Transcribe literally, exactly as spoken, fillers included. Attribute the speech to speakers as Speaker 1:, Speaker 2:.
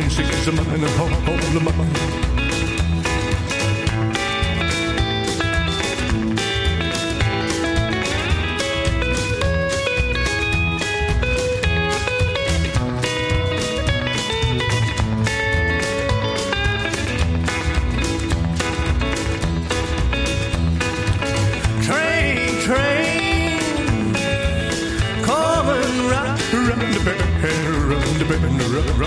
Speaker 1: she's a mine and all of mine. Round the bend, round the bend,